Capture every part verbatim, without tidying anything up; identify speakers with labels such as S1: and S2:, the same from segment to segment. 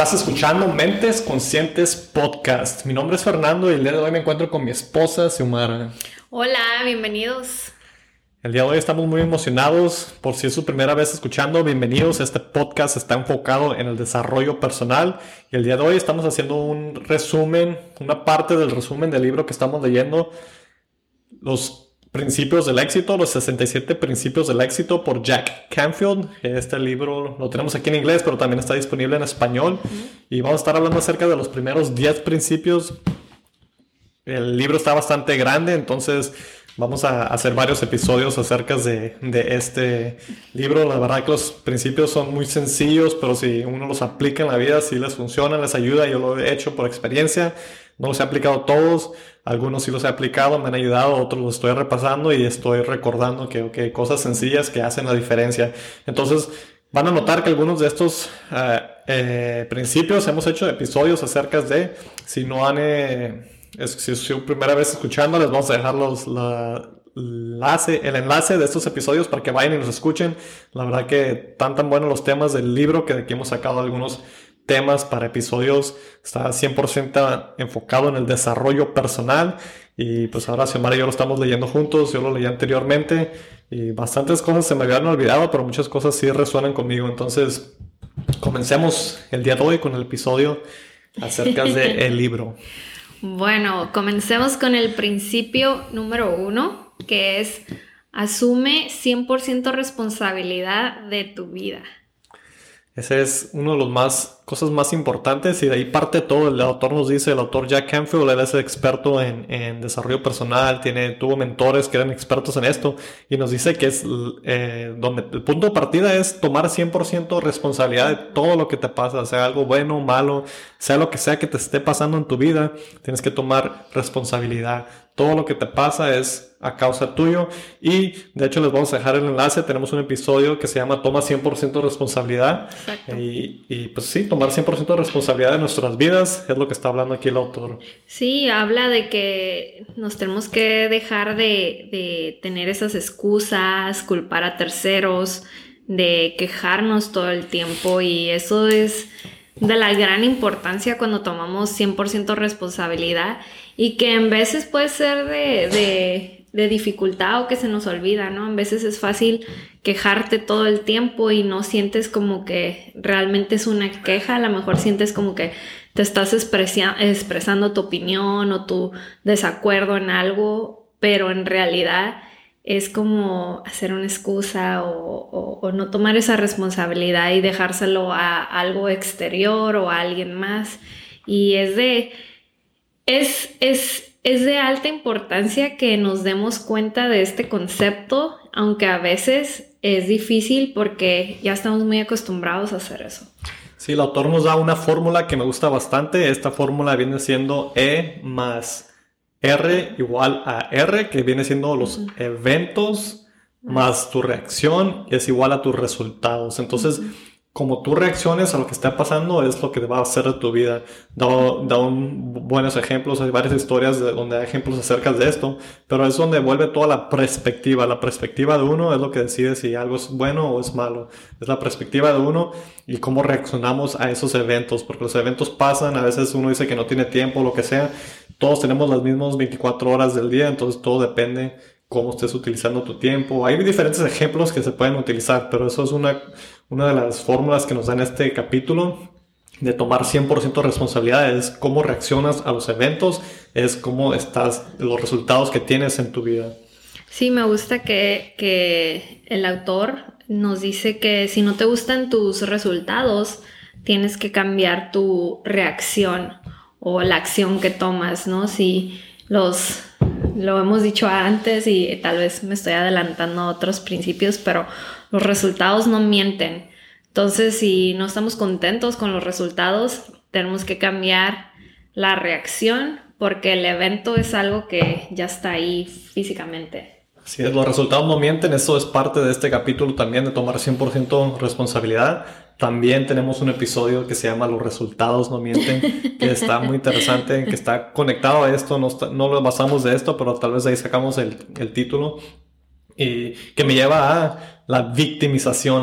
S1: Estás escuchando Mentes Conscientes Podcast. Mi nombre es Fernando y el día de hoy me encuentro con mi esposa, Xiomara.
S2: Hola, bienvenidos.
S1: El día de hoy estamos muy emocionados. Por si es su primera vez escuchando, bienvenidos. Este podcast está enfocado en el desarrollo personal. Y el día de hoy estamos haciendo un resumen, una parte del resumen del libro que estamos leyendo. Los Principios del Éxito, los sesenta y siete Principios del Éxito por Jack Canfield. Este libro lo tenemos aquí en inglés, pero también está disponible en español. Uh-huh. Y vamos a estar hablando acerca de los primeros diez principios. El libro está bastante grande, entonces vamos a hacer varios episodios acerca de, de este libro. La verdad que los principios son muy sencillos, pero si uno los aplica en la vida, si les funciona, les ayuda. Yo lo he hecho por experiencia. No los he aplicado todos, algunos sí los he aplicado, me han ayudado, otros los estoy repasando y estoy recordando que okay, cosas sencillas que hacen la diferencia. Entonces van a notar que algunos de estos uh, eh, principios hemos hecho episodios acerca de, si no han, eh, es, si es su primera vez escuchando, les vamos a dejar los, la, enlace, el enlace de estos episodios para que vayan y los escuchen. La verdad que tan tan buenos los temas del libro que de aquí hemos sacado algunos temas para episodios. Está cien por ciento enfocado en el desarrollo personal y pues ahora Xiomara y yo lo estamos leyendo juntos. Yo lo leí anteriormente y bastantes cosas se me habían olvidado, pero muchas cosas sí resuenan conmigo. Entonces comencemos el día de hoy con el episodio acerca del libro.
S2: Bueno, comencemos con el principio número uno, que es asume cien por ciento responsabilidad de tu vida.
S1: Ese es uno de los más cosas más importantes y de ahí parte todo. El autor nos dice, el autor Jack Canfield, él es experto en, en desarrollo personal, tiene, tuvo mentores que eran expertos en esto y nos dice que es eh, donde el punto de partida es tomar cien por ciento responsabilidad de todo lo que te pasa, sea algo bueno o malo, sea lo que sea que te esté pasando en tu vida, tienes que tomar responsabilidad. Todo lo que te pasa es a causa tuyo y de hecho les vamos a dejar el enlace. Tenemos un episodio que se llama Toma cien por ciento responsabilidad.
S2: Exacto.
S1: Y, y pues sí, tomar cien por ciento responsabilidad de nuestras vidas es lo que está hablando aquí el autor.
S2: Sí, habla de que nos tenemos que dejar de, de tener esas excusas, culpar a terceros, de quejarnos todo el tiempo, y eso es de la gran importancia cuando tomamos cien por ciento responsabilidad, y que en veces puede ser de, de, de dificultad o que se nos olvida, ¿no? En veces es fácil quejarte todo el tiempo y no sientes como que realmente es una queja. A lo mejor sientes como que te estás expresa- expresando tu opinión o tu desacuerdo en algo, pero en realidad es como hacer una excusa o, o, o no tomar esa responsabilidad y dejárselo a algo exterior o a alguien más. Y es de... Es, es, es de alta importancia que nos demos cuenta de este concepto, aunque a veces es difícil porque ya estamos muy acostumbrados a hacer eso.
S1: Sí, el autor nos da una fórmula que me gusta bastante. Esta fórmula viene siendo E más R igual a R, que viene siendo los uh-huh. eventos uh-huh. más tu reacción es igual a tus resultados. Entonces, uh-huh. como tú reacciones a lo que está pasando es lo que va a hacer de tu vida. Da, da un, buenos ejemplos, hay varias historias de, donde hay ejemplos acerca de esto, pero es donde vuelve toda la perspectiva. La perspectiva de uno es lo que decide si algo es bueno o es malo. Es la perspectiva de uno y cómo reaccionamos a esos eventos, porque los eventos pasan, a veces uno dice que no tiene tiempo, lo que sea. Todos tenemos las mismas veinticuatro horas del día, entonces todo depende cómo estés utilizando tu tiempo. Hay diferentes ejemplos que se pueden utilizar, pero eso es una, una de las fórmulas que nos da en este capítulo de tomar cien por ciento responsabilidad. Es cómo reaccionas a los eventos, es cómo estás, los resultados que tienes en tu vida.
S2: Sí, me gusta que, que el autor nos dice que si no te gustan tus resultados, tienes que cambiar tu reacción o la acción que tomas, ¿no? Si los... Lo hemos dicho antes y tal vez me estoy adelantando a otros principios, pero los resultados no mienten. Entonces, si no estamos contentos con los resultados, tenemos que cambiar la reacción porque el evento es algo que ya está ahí físicamente.
S1: Así es, los resultados no mienten. Eso es parte de este capítulo también, de tomar cien por ciento responsabilidad. También tenemos un episodio que se llama Los resultados no mienten, que está muy interesante, que está conectado a esto. No, está, no lo basamos de esto, pero tal vez ahí sacamos el, el título. Y que me lleva a la victimización, la vi-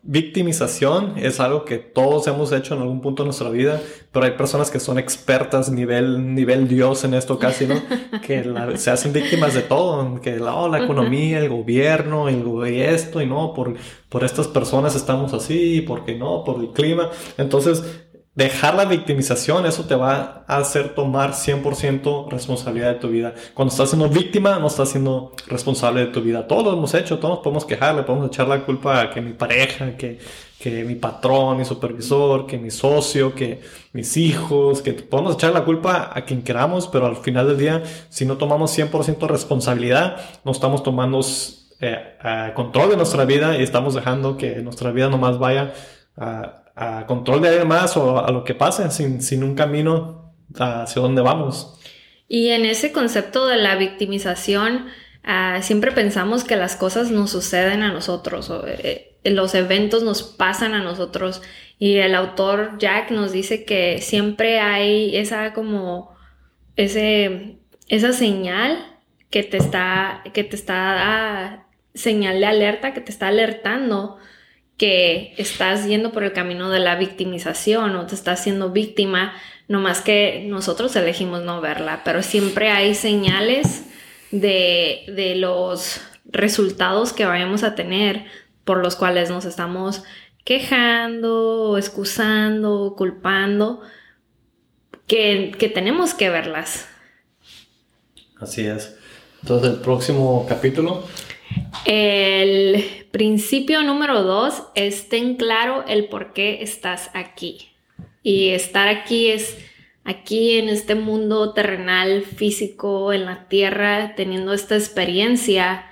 S1: victimización es algo que todos hemos hecho en algún punto de nuestra vida, pero hay personas que son expertas, nivel, nivel Dios en esto casi, ¿no? Que la, se hacen víctimas de todo, que oh, la economía, el gobierno, el, y esto, y no, por, por estas personas estamos así, porque no, por el clima. Entonces, dejar la victimización, eso te va a hacer tomar cien por ciento responsabilidad de tu vida. Cuando estás siendo víctima, no estás siendo responsable de tu vida. Todos lo hemos hecho, todos nos podemos quejar, le podemos echar la culpa a que mi pareja, que, que mi patrón, mi supervisor, que mi socio, que mis hijos, que podemos echar la culpa a quien queramos, pero al final del día, si no tomamos cien por ciento responsabilidad, no estamos tomando eh, eh, control de nuestra vida y estamos dejando que nuestra vida nomás vaya a... a control de alguien más o a lo que pase sin, sin un camino hacia dónde vamos.
S2: Y en ese concepto de la victimización, uh, siempre pensamos que las cosas nos suceden a nosotros, o, eh, los eventos nos pasan a nosotros, y el autor Jack nos dice que siempre hay esa como ese, esa señal que te está, que te está uh, señal de alerta, que te está alertando que estás yendo por el camino de la victimización o te estás siendo víctima, no más que nosotros elegimos no verla, pero siempre hay señales de, de los resultados que vayamos a tener por los cuales nos estamos quejando, excusando, culpando, que, que tenemos que verlas.
S1: Así es. Entonces, el próximo capítulo...
S2: El principio número dos es ten claro el por qué estás aquí. Y estar aquí es aquí en este mundo terrenal, físico, en la tierra, teniendo esta experiencia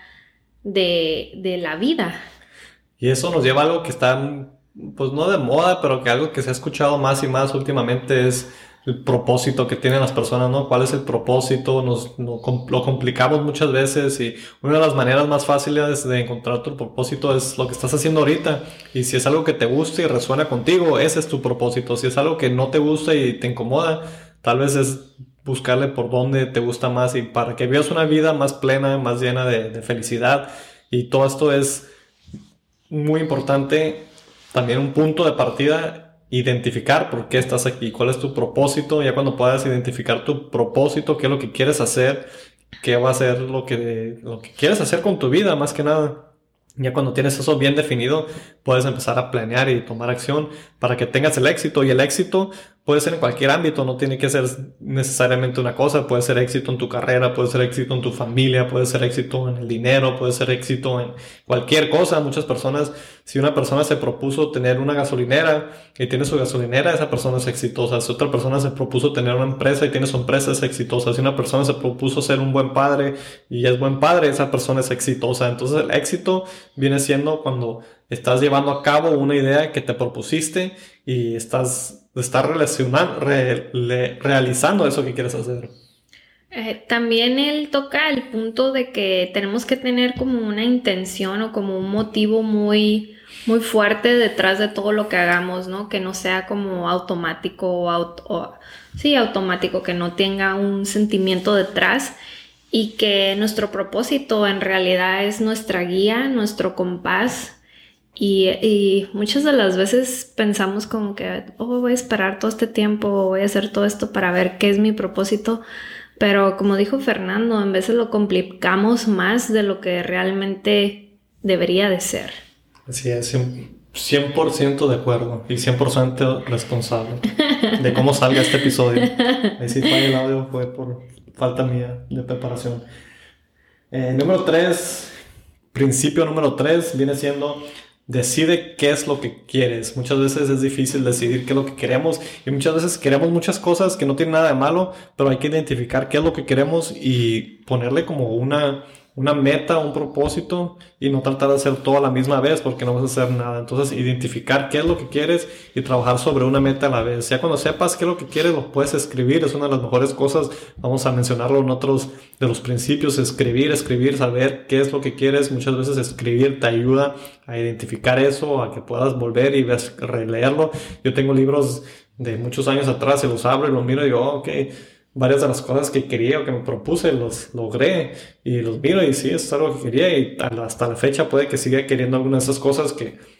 S2: de, de la vida.
S1: Y eso nos lleva a algo que está, pues no de moda, pero que algo que se ha escuchado más y más últimamente es el propósito que tienen las personas, ¿no? ¿Cuál es el propósito? Nos, nos lo complicamos muchas veces, y una de las maneras más fáciles de encontrar tu propósito es lo que estás haciendo ahorita. Y si es algo que te gusta y resuena contigo, ese es tu propósito. Si es algo que no te gusta y te incomoda, tal vez es buscarle por dónde te gusta más y para que vivas una vida más plena, más llena de, de felicidad. Y todo esto es muy importante. También un punto de partida, identificar por qué estás aquí, cuál es tu propósito. Ya cuando puedas identificar tu propósito, qué es lo que quieres hacer, qué va a ser lo que, lo que quieres hacer con tu vida, más que nada. Ya cuando tienes eso bien definido, puedes empezar a planear y tomar acción para que tengas el éxito. Y el éxito puede ser en cualquier ámbito, no tiene que ser necesariamente una cosa. Puede ser éxito en tu carrera, puede ser éxito en tu familia, puede ser éxito en el dinero, puede ser éxito en cualquier cosa. Muchas personas, si una persona se propuso tener una gasolinera y tiene su gasolinera, esa persona es exitosa. Si otra persona se propuso tener una empresa y tiene su empresa, es exitosa. Si una persona se propuso ser un buen padre y es buen padre, esa persona es exitosa. Entonces el éxito viene siendo cuando estás llevando a cabo una idea que te propusiste y estás, estás relacionando, re, le, realizando eso que quieres hacer.
S2: Eh, también él toca el punto de que tenemos que tener como una intención o como un motivo muy, muy fuerte detrás de todo lo que hagamos, ¿no? Que no sea como automático o, auto, o sí, automático, que no tenga un sentimiento detrás, y que nuestro propósito en realidad es nuestra guía, nuestro compás. Y, y muchas de las veces pensamos como que oh, voy a esperar todo este tiempo, voy a hacer todo esto para ver qué es mi propósito, pero como dijo Fernando, en veces lo complicamos más de lo que realmente debería de ser.
S1: Así es, cien por ciento de acuerdo y cien por ciento responsable de cómo salga este episodio. Ahí sí falla el audio, fue por falta mía de preparación. Eh, número tres, principio número tres viene siendo: decide qué es lo que quieres. Muchas veces es difícil decidir qué es lo que queremos, y muchas veces queremos muchas cosas que no tienen nada de malo, pero hay que identificar qué es lo que queremos y ponerle como una, una meta, un propósito, y no tratar de hacer todo a la misma vez porque no vas a hacer nada. Entonces, identificar qué es lo que quieres y trabajar sobre una meta a la vez. Ya cuando sepas qué es lo que quieres, lo puedes escribir. Es una de las mejores cosas. Vamos a mencionarlo en otros de los principios. Escribir, escribir, saber qué es lo que quieres. Muchas veces escribir te ayuda a identificar eso, a que puedas volver y ves, releerlo. Yo tengo libros de muchos años atrás y los abro y los miro y digo, oh, ok, varias de las cosas que quería o que me propuse los logré, y los miro y sí, es algo que quería, y hasta la fecha puede que siga queriendo algunas de esas cosas que,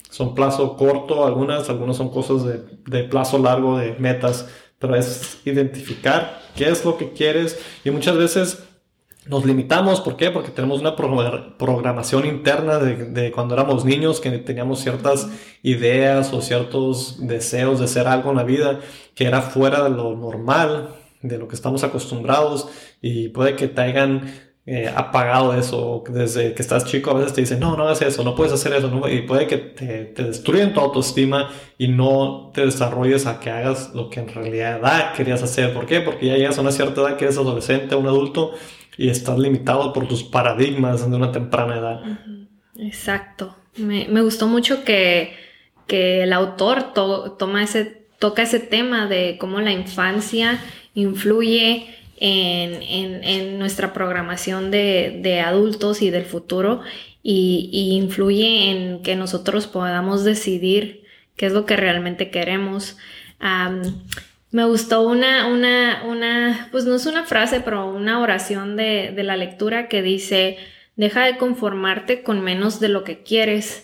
S1: son plazo corto, algunas, algunas son cosas de, de plazo largo, de metas, pero es identificar qué es lo que quieres y muchas veces nos limitamos. ¿Por qué? Porque tenemos una pro- programación interna de, de cuando éramos niños, que teníamos ciertas ideas o ciertos deseos de ser algo en la vida que era fuera de lo normal, de lo que estamos acostumbrados, y puede que te hayan eh, apagado eso. Desde que estás chico a veces te dicen no, no hagas eso, no puedes hacer eso, no, y puede que te, te destruyan tu autoestima y no te desarrolles a que hagas lo que en realidad querías hacer. ¿Por qué? Porque ya llegas a una cierta edad que eres adolescente, un adulto, y estás limitado por tus paradigmas de una temprana edad.
S2: Exacto. Me, me gustó mucho que, que el autor to, toma ese, toca ese tema de cómo la infancia influye en, en, en nuestra programación de, de adultos y del futuro, y, y influye en que nosotros podamos decidir qué es lo que realmente queremos. Um, Me gustó una, una, una, pues no es una frase, pero una oración de, de la lectura que dice: deja de conformarte con menos de lo que quieres.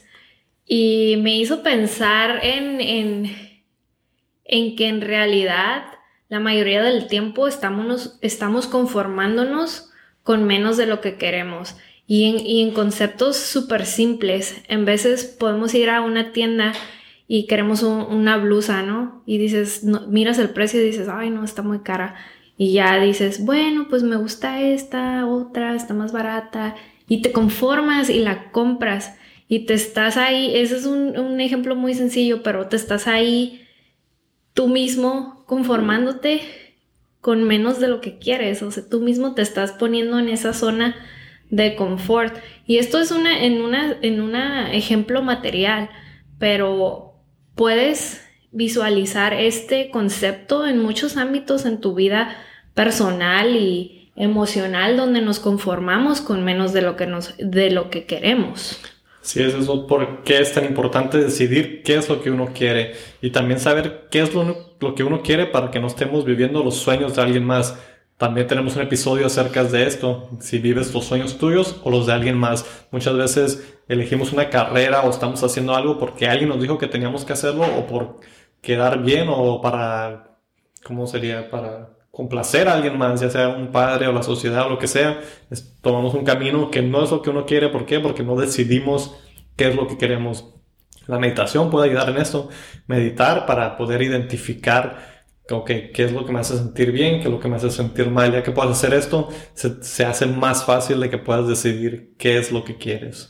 S2: Y me hizo pensar en, en, en que en realidad la mayoría del tiempo estamos, estamos conformándonos con menos de lo que queremos. Y en, y en conceptos súper simples. En veces podemos ir a una tienda y queremos un, una blusa, ¿no? Y dices, no, miras el precio y dices, ay, no, está muy cara. Y ya dices, bueno, pues me gusta esta, otra, está más barata. Y te conformas y la compras. Y te estás ahí, ese es un, un ejemplo muy sencillo, pero te estás ahí tú mismo conformándote con menos de lo que quieres. O sea, tú mismo te estás poniendo en esa zona de confort. Y esto es una, en una, en un ejemplo material, pero puedes visualizar este concepto en muchos ámbitos en tu vida personal y emocional, donde nos conformamos con menos de lo que nos, de lo que queremos.
S1: Sí, es eso. ¿Por qué es tan importante decidir qué es lo que uno quiere? Y también saber qué es lo, lo que uno quiere para que no estemos viviendo los sueños de alguien más. También tenemos un episodio acerca de esto, si vives los sueños tuyos o los de alguien más. Muchas veces elegimos una carrera o estamos haciendo algo porque alguien nos dijo que teníamos que hacerlo, o por quedar bien, o para, ¿cómo sería? Para complacer a alguien más, ya sea un padre o la sociedad o lo que sea. Es, tomamos un camino que no es lo que uno quiere. ¿Por qué? Porque no decidimos qué es lo que queremos. La meditación puede ayudar en esto. Meditar para poder identificar okay, qué es lo que me hace sentir bien, qué es lo que me hace sentir mal. Ya que puedas hacer esto, se, se hace más fácil de que puedas decidir qué es lo que quieres.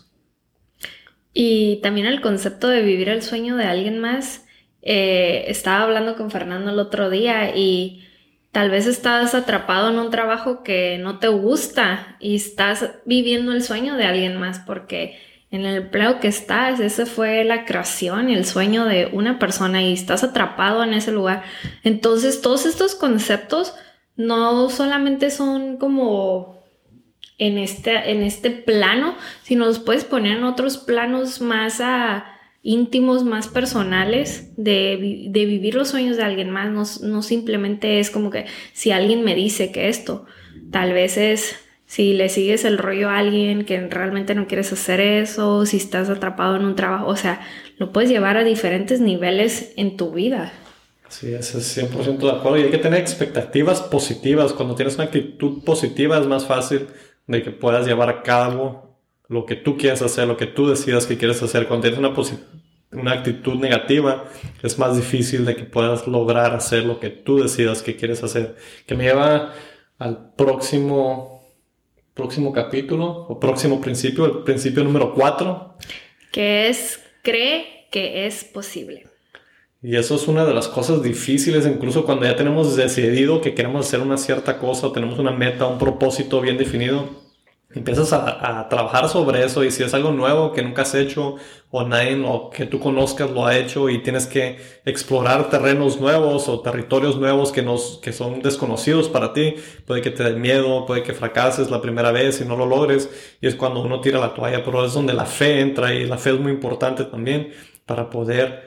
S2: Y también el concepto de vivir el sueño de alguien más. Eh, estaba hablando con Fernando el otro día y tal vez estás atrapado en un trabajo que no te gusta y estás viviendo el sueño de alguien más, porque en el empleo que estás, esa fue la creación y el sueño de una persona y estás atrapado en ese lugar. Entonces, todos estos conceptos no solamente son como en este, en este plano, sino los puedes poner en otros planos más uh, íntimos, más personales, de, de vivir los sueños de alguien más. No, no simplemente es como que si alguien me dice que esto, tal vez es si le sigues el rollo a alguien que realmente no quieres hacer eso, si estás atrapado en un trabajo. O sea, lo puedes llevar a diferentes niveles en tu vida.
S1: Sí, eso es cien por ciento de acuerdo. Y hay que tener expectativas positivas. Cuando tienes una actitud positiva es más fácil de que puedas llevar a cabo lo que tú quieres hacer, lo que tú decidas que quieres hacer. Cuando tienes una, posi- una actitud negativa, es más difícil de que puedas lograr hacer lo que tú decidas que quieres hacer. Que me lleva al próximo, próximo capítulo, o próximo principio, el principio número cuatro.
S2: Que es, cree que es posible.
S1: Y eso es una de las cosas difíciles, incluso cuando ya tenemos decidido que queremos hacer una cierta cosa, o tenemos una meta, un propósito bien definido. Empiezas a, a trabajar sobre eso, y si es algo nuevo que nunca has hecho, o nadie o que tú conozcas lo ha hecho, y tienes que explorar terrenos nuevos o territorios nuevos que, nos, que son desconocidos para ti, puede que te den miedo, puede que fracases la primera vez y no lo logres, y es cuando uno tira la toalla. Pero es donde la fe entra, y la fe es muy importante también para poder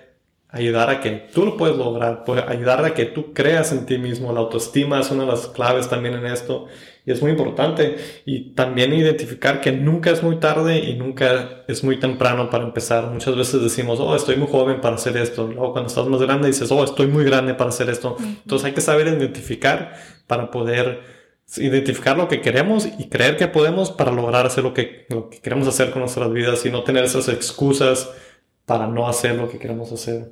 S1: ayudar a que tú lo puedes lograr, puede ayudar a que tú creas en ti mismo. La autoestima es una de las claves también en esto y es muy importante. Y también identificar que nunca es muy tarde y nunca es muy temprano para empezar. Muchas veces decimos, oh, estoy muy joven para hacer esto. Luego cuando estás más grande dices, oh, estoy muy grande para hacer esto. Uh-huh. Entonces hay que saber identificar para poder identificar lo que queremos y creer que podemos para lograr hacer lo que, lo que queremos hacer con nuestras vidas y no tener esas excusas para no hacer lo que queremos hacer.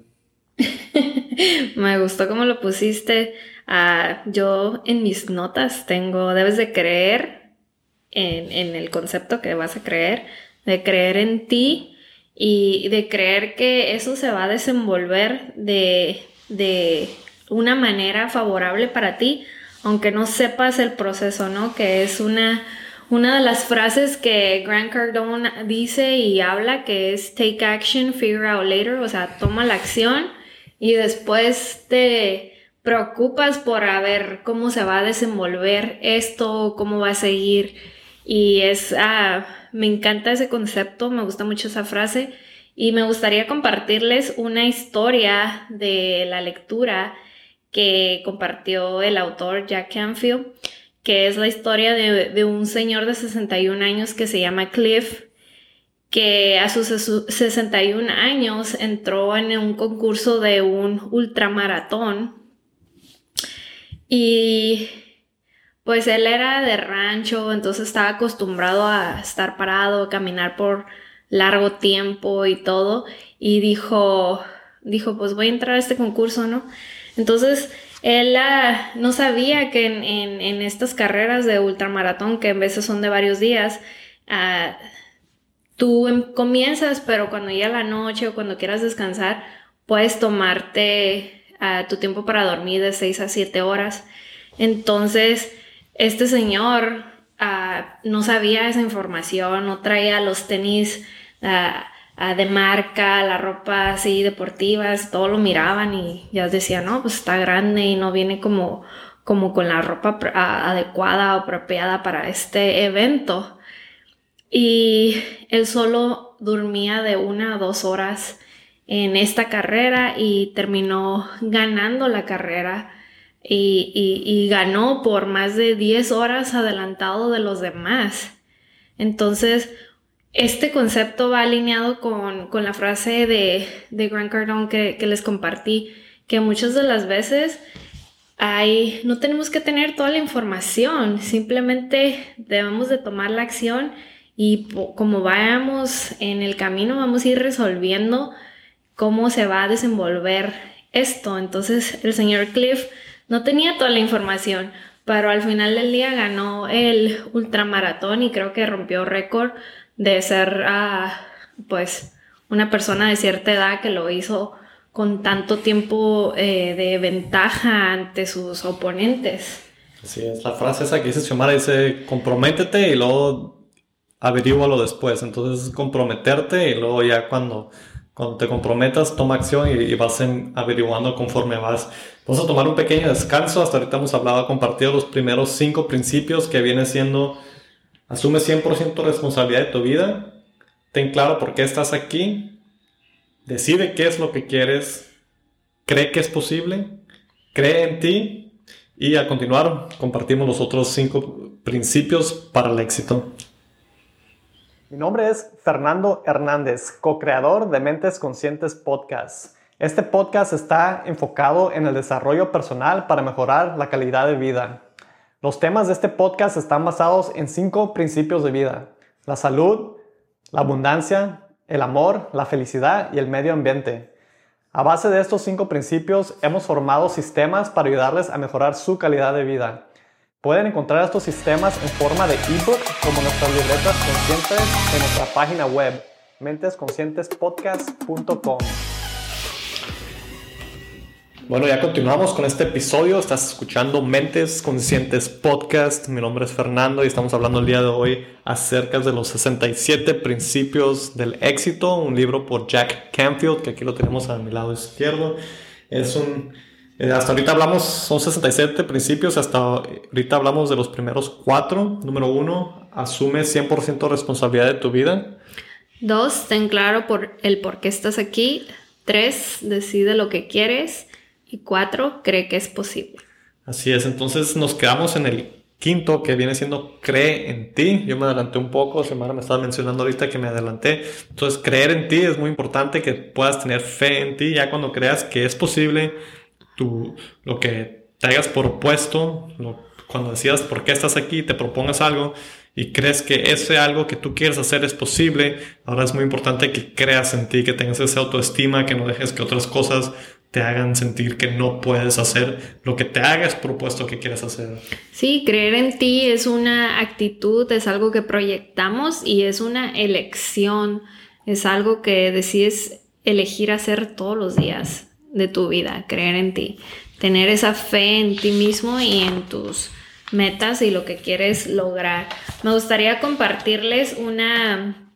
S2: Me gustó cómo lo pusiste. Uh, yo en mis notas tengo, debes de creer en, en el concepto que vas a creer, de creer en ti y de creer que eso se va a desenvolver de, de una manera favorable para ti, aunque no sepas el proceso, ¿no? Que es una, una de las frases que Grant Cardone dice y habla, que es take action, figure out later, o sea, toma la acción y después te preocupas por a ver cómo se va a desenvolver esto, cómo va a seguir. Y es, ah, me encanta ese concepto, me gusta mucho esa frase y me gustaría compartirles una historia de la lectura que compartió el autor Jack Canfield, que es la historia de, de un señor de sesenta y un años que se llama Cliff, que a sus sesenta y un años entró en un concurso de un ultramaratón y pues él era de rancho, entonces estaba acostumbrado a estar parado, a caminar por largo tiempo y todo, y dijo, dijo pues voy a entrar a este concurso, ¿no? Entonces él uh, no sabía que en, en, en estas carreras de ultramaratón, que a veces son de varios días, uh, tú comienzas, pero cuando llega la noche o cuando quieras descansar, puedes tomarte uh, tu tiempo para dormir de seis a siete horas. Entonces, este señor uh, no sabía esa información, no traía los tenis uh, uh, de marca, la ropa así deportivas, todo lo miraban y ya decían, no, pues está grande y no viene como, como con la ropa uh, adecuada o apropiada para este evento. Y él solo dormía de una a dos horas en esta carrera y terminó ganando la carrera y, y, y ganó por más de diez horas adelantado de los demás. Entonces, este concepto va alineado con, con la frase de, de Grant Cardone que, que les compartí, que muchas de las veces hay, no tenemos que tener toda la información, simplemente debemos de tomar la acción. Y como vayamos en el camino, vamos a ir resolviendo cómo se va a desenvolver esto. Entonces, el señor Cliff no tenía toda la información, pero al final del día ganó el ultramaratón y creo que rompió récord de ser, uh, pues, una persona de cierta edad que lo hizo con tanto tiempo eh, de ventaja ante sus oponentes.
S1: Así es, la frase esa que dice Xiomara dice, comprométete y luego averígualo después. Entonces comprometerte y luego ya cuando, cuando te comprometas toma acción y, y vas en, averiguando conforme vas. Vamos a tomar un pequeño descanso. Hasta ahorita hemos hablado, compartido los primeros cinco principios que viene siendo: asume cien por ciento responsabilidad de tu vida, ten claro por qué estás aquí, decide qué es lo que quieres, cree que es posible, cree en ti y a continuar compartimos los otros cinco principios para el éxito. Mi nombre es Fernando Hernández, co-creador de Mentes Conscientes Podcast. Este podcast está enfocado en el desarrollo personal para mejorar la calidad de vida. Los temas de este podcast están basados en cinco principios de vida: la salud, la abundancia, el amor, la felicidad y el medio ambiente. A base de estos cinco principios hemos formado sistemas para ayudarles a mejorar su calidad de vida. Pueden encontrar estos sistemas en forma de ebook como nuestras libretas conscientes en nuestra página web mentes conscientes podcast punto com. Bueno, ya continuamos con este episodio. Estás escuchando Mentes Conscientes Podcast. Mi nombre es Fernando y estamos hablando el día de hoy acerca de los sesenta y siete principios del éxito, un libro por Jack Canfield, que aquí lo tenemos a mi lado izquierdo. Es un... Eh, hasta ahorita hablamos, son sesenta y siete principios, hasta ahorita hablamos de los primeros cuatro. Número uno, asume cien por ciento responsabilidad de tu vida.
S2: Dos, ten claro por el por qué estás aquí. Tres, decide lo que quieres. Y cuatro, cree que es posible.
S1: Así es, entonces nos quedamos en el quinto, que viene siendo cree en ti. Yo me adelanté un poco, Xiomara me estaba mencionando ahorita que me adelanté. Entonces, creer en ti es muy importante, que puedas tener fe en ti. Ya cuando creas que es posible, tú, lo que te hayas propuesto, lo, cuando decidas por qué estás aquí, te propongas algo y crees que ese algo que tú quieres hacer es posible, ahora es muy importante que creas en ti, que tengas esa autoestima, que no dejes que otras cosas te hagan sentir que no puedes hacer lo que te hagas propuesto que quieres hacer.
S2: Sí, creer en ti es una actitud, es algo que proyectamos y es una elección, es algo que decides elegir hacer todos los días de tu vida, creer en ti, tener esa fe en ti mismo y en tus metas y lo que quieres lograr. Me gustaría compartirles una,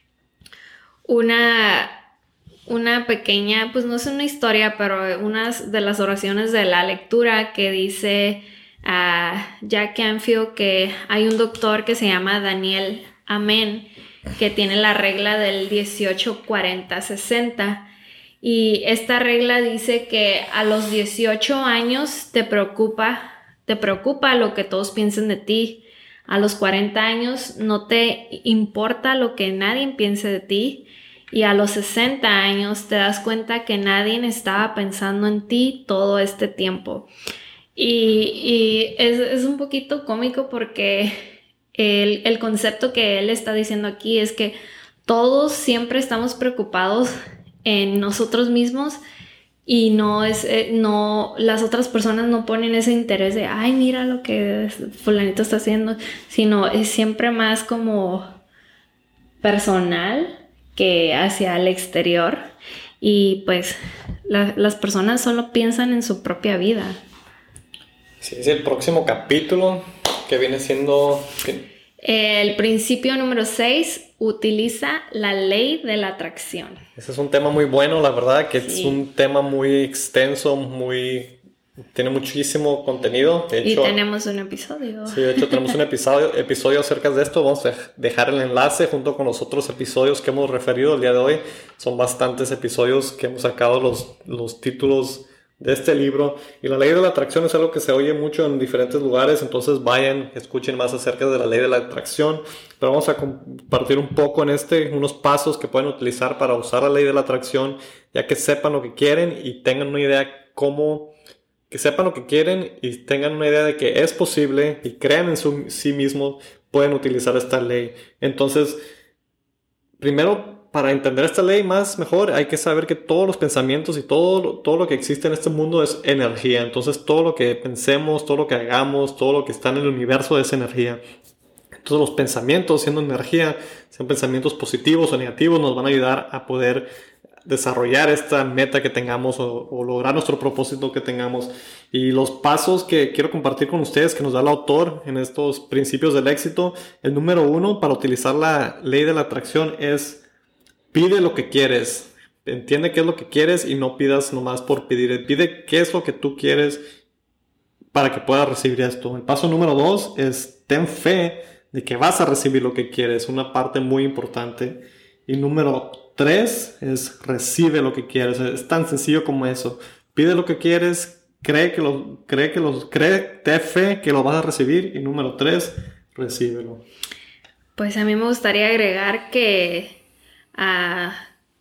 S2: una, una pequeña, pues no es una historia, pero una de las oraciones de la lectura que dice a uh, Jack Canfield que hay un doctor que se llama Daniel Amen, que tiene la regla del dieciocho cuarenta sesenta. Y esta regla dice que a los dieciocho años te preocupa Te preocupa lo que todos piensen de ti. A los cuarenta años no te importa lo que nadie piense de ti. Y a los sesenta años te das cuenta que nadie estaba pensando en ti todo este tiempo. Y, y es, es un poquito cómico porque el, el concepto que él está diciendo aquí es que todos siempre estamos preocupados en nosotros mismos. Y no es, eh, no, las otras personas no ponen ese interés de, ay, mira lo que fulanito está haciendo, sino es siempre más como personal que hacia el exterior. Y pues la, las personas solo piensan en su propia vida.
S1: Sí, es el próximo capítulo que viene siendo...
S2: El principio número seis, utiliza la ley de la atracción.
S1: Ese es un tema muy bueno, la verdad, que sí. Es un tema muy extenso, muy... tiene muchísimo contenido. De hecho,
S2: y tenemos un episodio.
S1: Sí, de hecho tenemos un episodio, episodio acerca de esto. Vamos a dejar el enlace junto con los otros episodios que hemos referido el día de hoy. Son bastantes episodios que hemos sacado los, los títulos de este libro. Y la ley de la atracción es algo que se oye mucho en diferentes lugares, entonces vayan, escuchen más acerca de la ley de la atracción. Pero vamos a compartir un poco en este, unos pasos que pueden utilizar para usar la ley de la atracción, ya que sepan lo que quieren y tengan una idea cómo, que sepan lo que quieren y tengan una idea de que es posible y crean en su, sí mismos, pueden utilizar esta ley. Entonces, primero, para entender esta ley más mejor, hay que saber que todos los pensamientos y todo, todo lo que existe en este mundo es energía. Entonces, todo lo que pensemos, todo lo que hagamos, todo lo que está en el universo es energía. Entonces, los pensamientos, siendo energía, sean pensamientos positivos o negativos, nos van a ayudar a poder desarrollar esta meta que tengamos o, o lograr nuestro propósito que tengamos. Y los pasos que quiero compartir con ustedes que nos da el autor en estos principios del éxito, el número uno para utilizar la ley de la atracción es: pide lo que quieres. Entiende qué es lo que quieres y no pidas nomás por pedir. Pide qué es lo que tú quieres para que puedas recibir esto. El paso número dos es ten fe de que vas a recibir lo que quieres. Una parte muy importante. Y número tres es recibe lo que quieres. Es tan sencillo como eso. Pide lo que quieres. Cree que lo, cree que lo, cree, ten fe que lo vas a recibir. Y número tres, recíbelo.
S2: Pues a mí me gustaría agregar que Uh,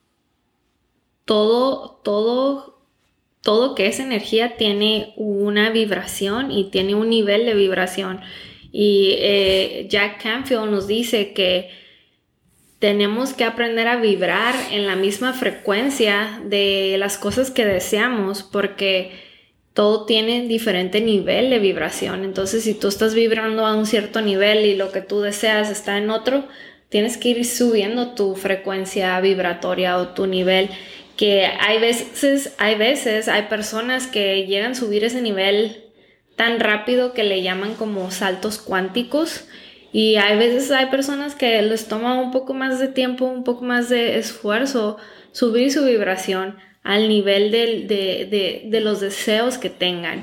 S2: todo, todo, todo que es energía tiene una vibración y tiene un nivel de vibración. Y eh, Jack Canfield nos dice que tenemos que aprender a vibrar en la misma frecuencia de las cosas que deseamos, porque todo tiene diferente nivel de vibración. Entonces, si tú estás vibrando a un cierto nivel y lo que tú deseas está en otro, tienes que ir subiendo tu frecuencia vibratoria o tu nivel, que hay veces, hay veces, hay personas que llegan a subir ese nivel tan rápido que le llaman como saltos cuánticos, y hay veces hay personas que les toma un poco más de tiempo, un poco más de esfuerzo subir su vibración al nivel de, de, de, de los deseos que tengan.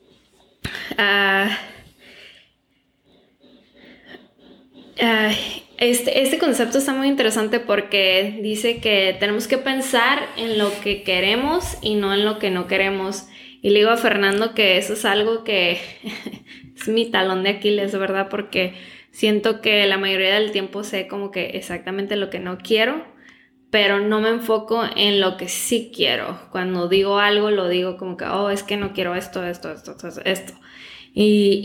S2: Uh, uh, Este, este concepto está muy interesante porque dice que tenemos que pensar en lo que queremos y no en lo que no queremos. Y le digo a Fernando que eso es algo que es mi talón de Aquiles, ¿verdad? Porque siento que la mayoría del tiempo sé como que exactamente lo que no quiero, pero no me enfoco en lo que sí quiero. Cuando digo algo, lo digo como que, oh, es que no quiero esto, esto, esto, esto, esto. Y,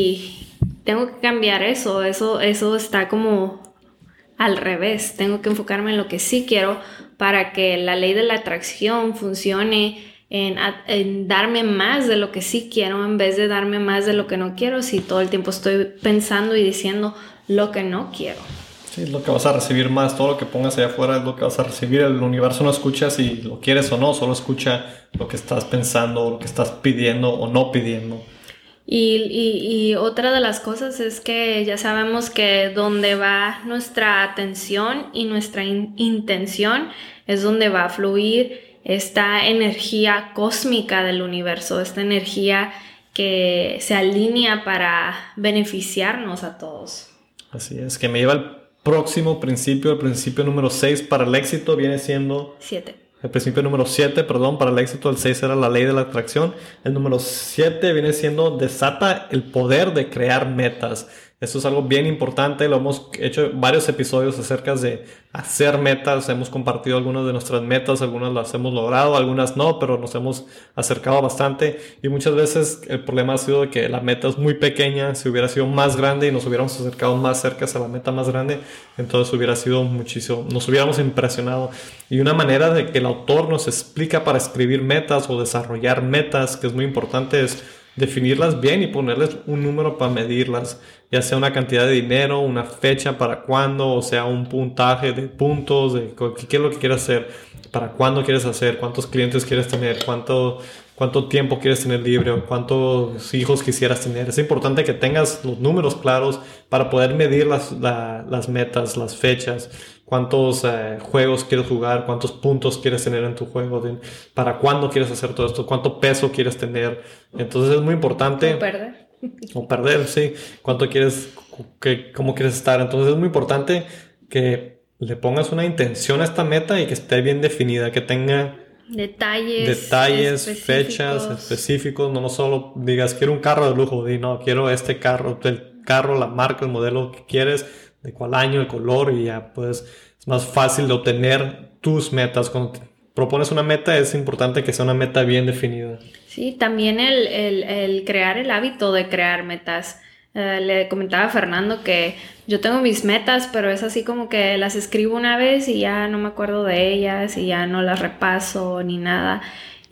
S2: y tengo que cambiar eso, eso, eso está como al revés. Tengo que enfocarme en lo que sí quiero para que la ley de la atracción funcione en, en darme más de lo que sí quiero en vez de darme más de lo que no quiero, si todo el tiempo estoy pensando y diciendo lo que no quiero.
S1: Sí, es lo que vas a recibir más. Todo lo que pongas allá afuera es lo que vas a recibir. El universo no escucha si lo quieres o no, solo escucha lo que estás pensando, lo que estás pidiendo o no pidiendo.
S2: Y, y, y otra de las cosas es que ya sabemos que donde va nuestra atención y nuestra in- intención es donde va a fluir esta energía cósmica del universo, esta energía que se alinea para beneficiarnos a todos.
S1: Así es, que me lleva al próximo principio, el principio número seis para el éxito viene siendo...
S2: Siete.
S1: El principio número siete, perdón, para el éxito, el seis era la ley de la atracción. El número siete viene siendo desata el poder de crear metas. Esto es algo bien importante, lo hemos hecho varios episodios acerca de hacer metas, hemos compartido algunas de nuestras metas, algunas las hemos logrado, algunas no, pero nos hemos acercado bastante y muchas veces el problema ha sido de que la meta es muy pequeña. Si hubiera sido más grande y nos hubiéramos acercado más cerca a la meta más grande, entonces hubiera sido muchísimo, nos hubiéramos impresionado. Y una manera de que el autor nos explica para escribir metas o desarrollar metas, que es muy importante, es definirlas bien y ponerles un número para medirlas, ya sea una cantidad de dinero, una fecha para cuándo, o sea un puntaje de puntos, de qué es lo que quieres hacer, para cuándo quieres hacer, cuántos clientes quieres tener, cuánto, cuánto tiempo quieres tener libre o cuántos hijos quisieras tener. Es importante que tengas los números claros para poder medir las, la, las metas, las fechas, cuántos eh, juegos quieres jugar, cuántos puntos quieres tener en tu juego, de, para cuándo quieres hacer todo esto, cuánto peso quieres tener. Entonces es muy importante.
S2: O perder.
S1: O perder, sí. Cuánto quieres, que, cómo quieres estar. Entonces es muy importante que le pongas una intención a esta meta y que esté bien definida, que tenga
S2: detalles,
S1: detalles
S2: específicos.
S1: Fechas específicos. No, no solo digas quiero un carro de lujo, di no, quiero este carro, el carro, la marca, el modelo que quieres, de cuál año, el color, y ya pues es más fácil de obtener tus metas. Cuando te propones una meta es importante que sea una meta bien definida.
S2: Sí, también el, el, el crear el hábito de crear metas. Uh, le comentaba a Fernando que yo tengo mis metas, pero es así como que las escribo una vez y ya no me acuerdo de ellas y ya no las repaso ni nada.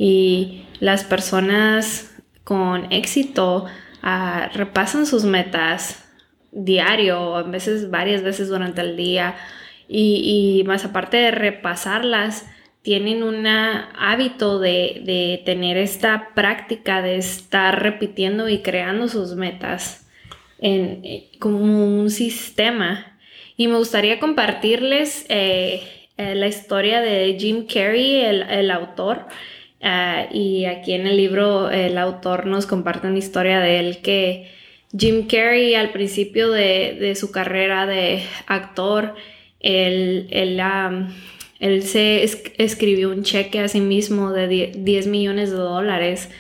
S2: Y las personas con éxito uh, repasan sus metas diario, a veces varias veces durante el día, y, y más aparte de repasarlas, tienen un hábito de, de tener esta práctica de estar repitiendo y creando sus metas en, como un sistema. Y me gustaría compartirles eh, eh, la historia de Jim Carrey, el, el autor. Uh, y aquí en el libro el autor nos comparte una historia de él, que Jim Carrey al principio de, de su carrera de actor, él, él, um, él se es, escribió un cheque a sí mismo de diez millones de dólares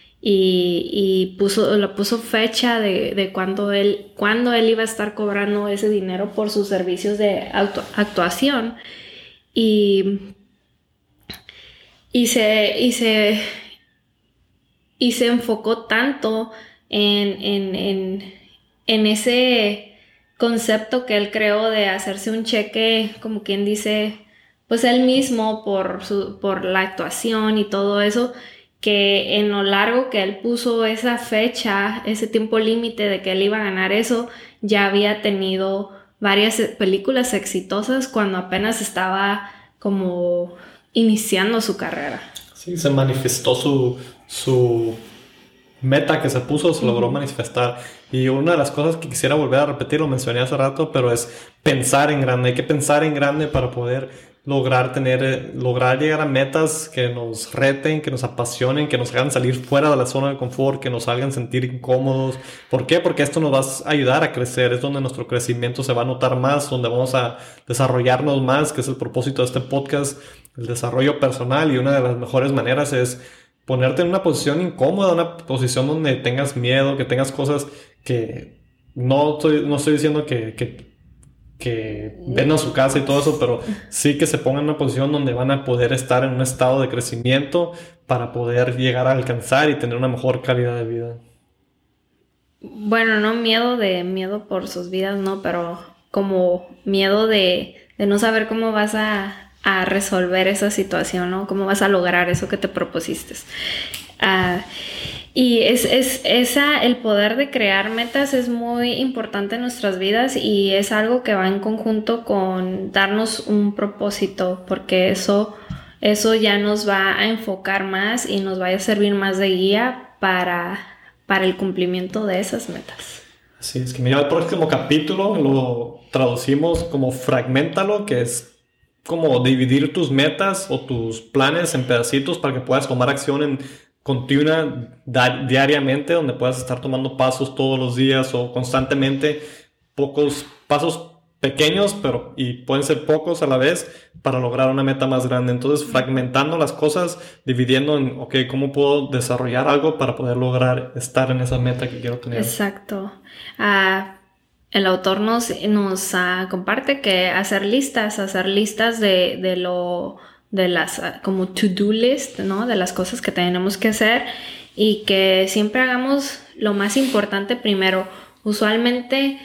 S2: y, y puso, le puso fecha de, de cuándo él, cuándo él iba a estar cobrando ese dinero por sus servicios de auto, actuación. Y, y, se, y, se, y se enfocó tanto En, en, en, en ese concepto que él creó de hacerse un cheque, como quien dice, pues él mismo por, su, por la actuación y todo eso, que en lo largo que él puso esa fecha, ese tiempo límite de que él iba a ganar eso, ya había tenido varias películas exitosas cuando apenas estaba como iniciando su carrera.
S1: Sí, se manifestó su... su... meta que se puso, se logró manifestar. Y una de las cosas que quisiera volver a repetir, lo mencioné hace rato, pero es pensar en grande. Hay que pensar en grande para poder lograr tener, eh, lograr llegar a metas que nos reten, que nos apasionen, que nos hagan salir fuera de la zona de confort, que nos hagan sentir incómodos. ¿Por qué? Porque esto nos va a ayudar a crecer, es donde nuestro crecimiento se va a notar más, donde vamos a desarrollarnos más, que es el propósito de este podcast, el desarrollo personal, y una de las mejores maneras es ponerte en una posición incómoda, una posición donde tengas miedo, que tengas cosas que no estoy, no estoy diciendo que, que que vendan su casa y todo eso, pero sí que se pongan en una posición donde van a poder estar en un estado de crecimiento para poder llegar a alcanzar y tener una mejor calidad de vida.
S2: Bueno, no miedo de miedo por sus vidas, no, pero como miedo de, de no saber cómo vas a, a resolver esa situación, ¿no? Cómo vas a lograr eso que te propusiste. Uh, Y es, es esa, el poder de crear metas es muy importante en nuestras vidas y es algo que va en conjunto con darnos un propósito, porque eso, eso ya nos va a enfocar más y nos va a servir más de guía para, para el cumplimiento de esas metas.
S1: Así es, que mira, el próximo capítulo lo traducimos como fragmentalo, que es como dividir tus metas o tus planes en pedacitos para que puedas tomar acción en continua da, diariamente, donde puedas estar tomando pasos todos los días o constantemente, pocos pasos pequeños, pero y pueden ser pocos a la vez para lograr una meta más grande. Entonces, fragmentando las cosas, dividiendo en, ok, ¿cómo puedo desarrollar algo para poder lograr estar en esa meta que quiero tener?
S2: Exacto. Uh, el autor nos, nos uh, comparte que hacer listas, hacer listas de, de lo... de las como to-do list, ¿no? De las cosas que tenemos que hacer y que siempre hagamos lo más importante primero. Usualmente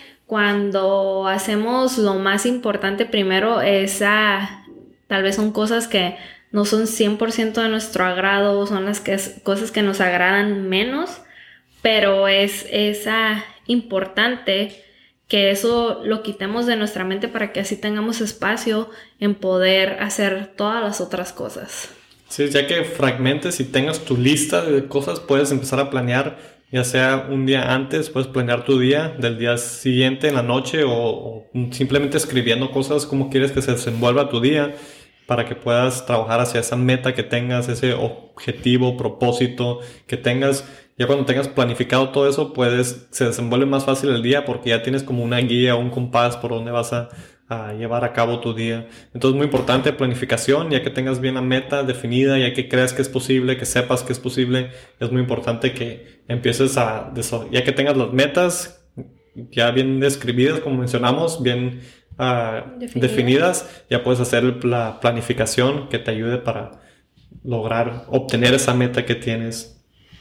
S2: cuando hacemos lo más importante primero es a, tal vez son cosas que no son cien por ciento de nuestro agrado, son las que, cosas que nos agradan menos, pero es esa importante que eso lo quitemos de nuestra mente para que así tengamos espacio en poder hacer todas las otras cosas.
S1: Sí, ya que fragmentes y tengas tu lista de cosas, puedes empezar a planear, ya sea un día antes, puedes planear tu día del día siguiente en la noche o, o simplemente escribiendo cosas como quieres que se desenvuelva tu día para que puedas trabajar hacia esa meta que tengas, ese objetivo, propósito que tengas. Ya cuando tengas planificado todo eso, puedes, se desenvuelve más fácil el día porque ya tienes como una guía, un compás por donde vas a, a llevar a cabo tu día. Entonces, muy importante planificación, ya que tengas bien la meta definida, ya que creas que es posible, que sepas que es posible, es muy importante que empieces a, ya que tengas las metas ya bien describidas, como mencionamos, bien uh, definidas. definidas, ya puedes hacer la planificación que te ayude para lograr obtener esa meta que tienes.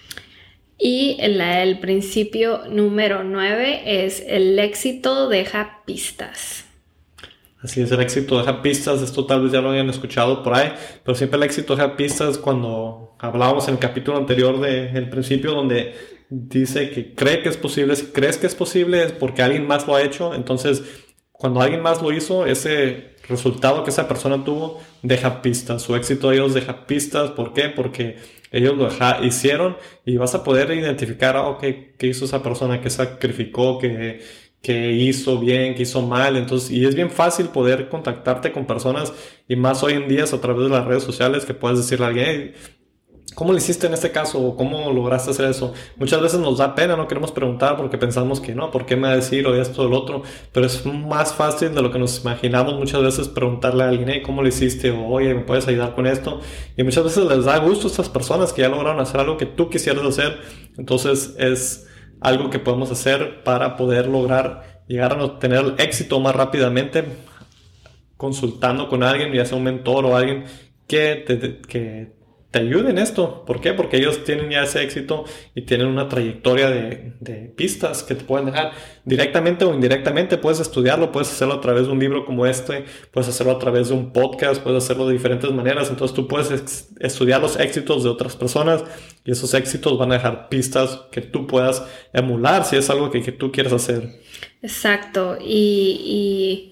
S2: Y el, el principio número nueve es el éxito deja pistas.
S1: Así es, el éxito deja pistas. Esto tal vez ya lo hayan escuchado por ahí, pero siempre el éxito deja pistas. Cuando hablábamos en el capítulo anterior del principio, donde dice que cree que es posible, si crees que es posible es porque alguien más lo ha hecho. Entonces, cuando alguien más lo hizo, ese resultado que esa persona tuvo deja pistas. Su éxito de ellos deja pistas. ¿Por qué? Porque ellos lo deja, hicieron y vas a poder identificar, ah, ok, qué hizo esa persona, qué sacrificó, qué, qué hizo bien, qué hizo mal. Entonces, y es bien fácil poder contactarte con personas y más hoy en día a través de las redes sociales que puedes decirle a alguien, hey, ¿cómo lo hiciste en este caso? ¿Cómo lograste hacer eso? Muchas veces nos da pena, no queremos preguntar porque pensamos que no, ¿por qué me va a decir o esto o lo otro? Pero es más fácil de lo que nos imaginamos muchas veces preguntarle a alguien, hey, ¿cómo lo hiciste? O, oye, ¿me puedes ayudar con esto? Y muchas veces les da gusto a estas personas que ya lograron hacer algo que tú quisieras hacer. Entonces es algo que podemos hacer para poder lograr llegar a tener el éxito más rápidamente consultando con alguien, ya sea un mentor o alguien que te... que te ayuden en esto. ¿Por qué? Porque ellos tienen ya ese éxito y tienen una trayectoria de, de pistas que te pueden dejar directamente o indirectamente. Puedes estudiarlo, puedes hacerlo a través de un libro como este, puedes hacerlo a través de un podcast, puedes hacerlo de diferentes maneras. Entonces tú puedes ex- estudiar los éxitos de otras personas y esos éxitos van a dejar pistas que tú puedas emular si es algo que, que tú quieres hacer.
S2: Exacto. Y, y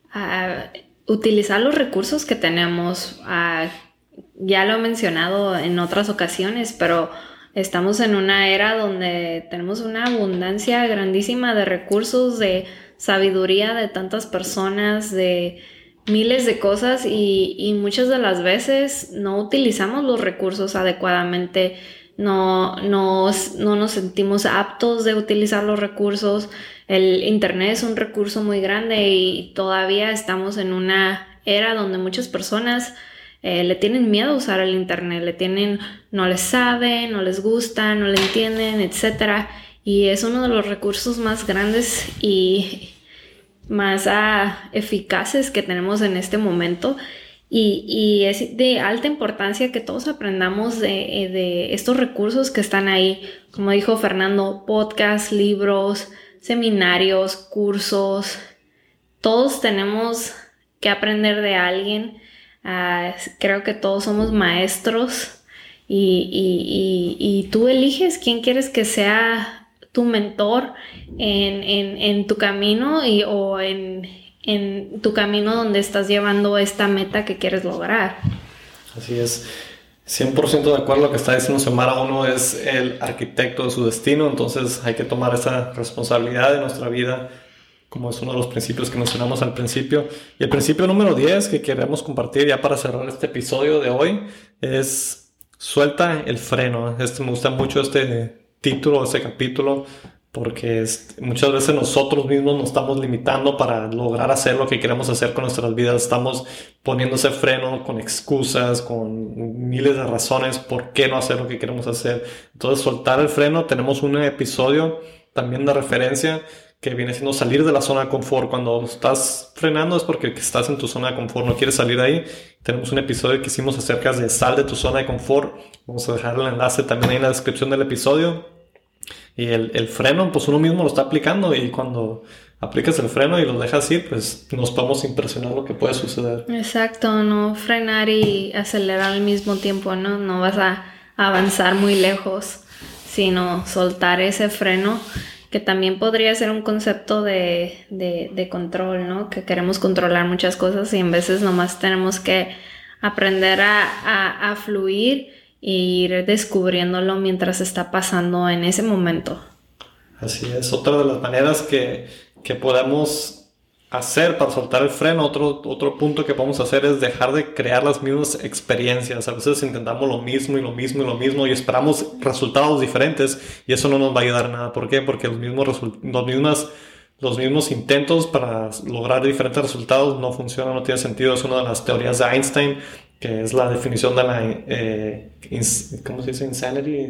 S2: uh, utilizar los recursos que tenemos. Uh, Ya lo he mencionado en otras ocasiones, pero estamos en una era donde tenemos una abundancia grandísima de recursos, de sabiduría de tantas personas, de, miles de cosas y, y muchas de las veces no utilizamos los recursos adecuadamente, no, no, no nos sentimos aptos de utilizar los recursos. El internet es un recurso muy grande y todavía estamos en una era donde muchas personas eh, le tienen miedo a usar el internet, le tienen, no les saben, no les gusta, no le entienden, etcétera. Y es uno de los recursos más grandes y más uh, eficaces que tenemos en este momento. Y, y es de alta importancia que todos aprendamos de, de estos recursos que están ahí. Como dijo Fernando, podcasts, libros, seminarios, cursos. Todos tenemos que aprender de alguien. Uh, creo que todos somos maestros. Y, y, y, y tú eliges quién quieres que sea tu mentor en, en, en tu camino y, o en, en tu camino donde estás llevando esta meta que quieres lograr.
S1: Así es, cien por ciento de acuerdo. Lo que está diciendo Xiomara, uno es el arquitecto de su destino, entonces hay que tomar esa responsabilidad de nuestra vida, como es uno de los principios que mencionamos al principio. Y el principio número diez que queremos compartir ya para cerrar este episodio de hoy es suelta el freno. Este, me gusta mucho este título, ese capítulo, porque es, muchas veces nosotros mismos nos estamos limitando para lograr hacer lo que queremos hacer con nuestras vidas. Estamos poniendo ese freno con excusas, con miles de razones por qué no hacer lo que queremos hacer. Entonces, soltar el freno, tenemos un episodio también de referencia que viene siendo salir de la zona de confort. Cuando estás frenando es porque estás en tu zona de confort, no quieres salir de ahí. Tenemos un episodio que hicimos acerca de sal de tu zona de confort. Vamos a dejar el enlace también ahí en la descripción del episodio. Y el, el freno, pues uno mismo lo está aplicando, y cuando aplicas el freno y lo dejas ir, pues nos podemos impresionar lo que puede suceder.
S2: Exacto, no frenar y acelerar al mismo tiempo, ¿no? No vas a avanzar muy lejos, sino soltar ese freno, que también podría ser un concepto de, de, de control, ¿no? Que queremos controlar muchas cosas y en veces nomás tenemos que aprender a, a, a fluir e ir descubriéndolo mientras está pasando en ese momento.
S1: Así es. Otra de las maneras que, que podemos hacer para soltar el freno, otro, otro punto que podemos hacer es dejar de crear las mismas experiencias. A veces intentamos lo mismo y lo mismo y lo mismo y esperamos resultados diferentes, y eso no nos va a ayudar a nada. ¿Por qué? Porque los mismos, resu- los mismas, los mismos intentos para lograr diferentes resultados no funcionan, no tiene sentido. Es una de las teorías de Einstein, que es la definición de la, eh, ins, ¿cómo se dice? Insanity.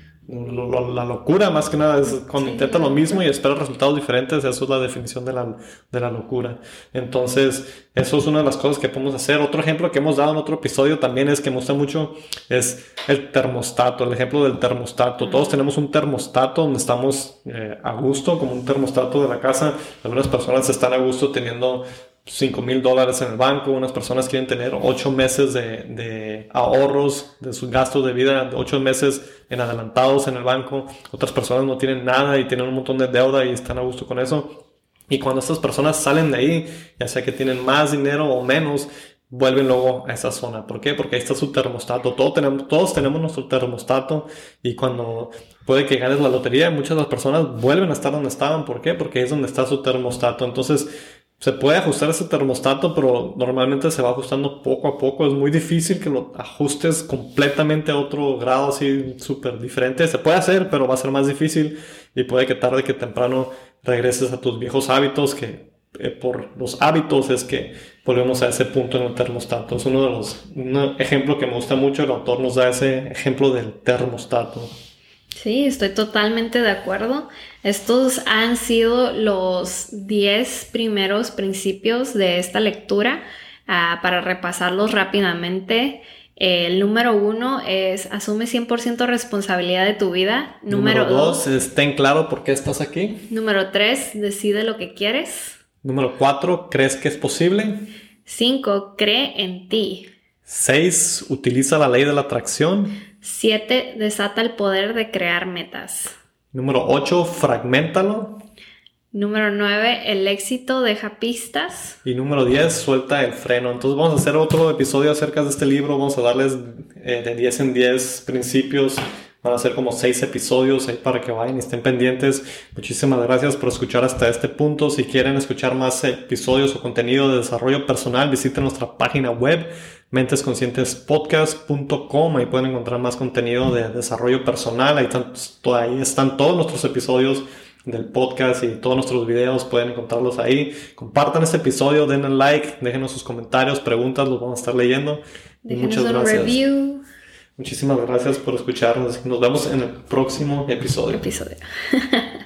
S1: Lo, lo, la locura, más que nada, es cuando sí, intentan lo mismo y esperan resultados diferentes. Eso es la definición de la, de la locura. Entonces, eso es una de las cosas que podemos hacer. Otro ejemplo que hemos dado en otro episodio también es que me gusta mucho, es el termostato, el ejemplo del termostato. Todos tenemos un termostato donde estamos eh, a gusto, como un termostato de la casa. Algunas personas están a gusto teniendo cinco mil dólares en el banco. Unas personas quieren tener ocho meses de, de ahorros de sus gastos de vida, ocho meses en adelantados en el banco. Otras personas no tienen nada y tienen un montón de deuda y están a gusto con eso. Y cuando estas personas salen de ahí, ya sea que tienen más dinero o menos, vuelven luego a esa zona. ¿Por qué? Porque ahí está su termostato. Todos tenemos, todos tenemos nuestro termostato, y cuando puede que ganes la lotería, muchas de las personas vuelven a estar donde estaban. ¿Por qué? Porque ahí es donde está su termostato. Entonces, se puede ajustar ese termostato, pero normalmente se va ajustando poco a poco. Es muy difícil que lo ajustes completamente a otro grado así súper diferente. Se puede hacer, pero va a ser más difícil, y puede que tarde que temprano regreses a tus viejos hábitos, que eh, por los hábitos es que volvemos a ese punto en el termostato. Es uno de los, un ejemplo que me gusta mucho. El autor nos da ese ejemplo del termostato.
S2: Sí, estoy totalmente de acuerdo. Estos han sido los diez primeros principios de esta lectura. Uh, para repasarlos rápidamente, el número uno es asume cien por ciento responsabilidad de tu vida. Número,
S1: número dos es ten claro por qué estás aquí.
S2: Número tres, decide lo que quieres.
S1: Número cuatro, ¿crees que es posible?
S2: Cinco, cree en ti.
S1: Seis, utiliza la ley de la atracción.
S2: Siete, desata el poder de crear metas.
S1: Número ocho, fragméntalo.
S2: Número nueve, el éxito deja pistas.
S1: Y número diez, suelta el freno. Entonces vamos a hacer otro episodio acerca de este libro. Vamos a darles eh, de diez en diez principios. Van a ser como seis episodios ahí para que vayan y estén pendientes. Muchísimas gracias por escuchar hasta este punto. Si quieren escuchar más episodios o contenido de desarrollo personal, visiten nuestra página web mentes conscientes podcast punto com. Ahí pueden encontrar más contenido de desarrollo personal. Ahí están, ahí están todos nuestros episodios del podcast y todos nuestros videos, pueden encontrarlos ahí. Compartan este episodio, denle like, déjenos sus comentarios, preguntas, los vamos a estar leyendo.
S2: Déjenos
S1: Muchas
S2: un
S1: gracias.
S2: review.
S1: Muchísimas gracias por escucharnos. Nos vemos en el próximo episodio.
S2: Episodio.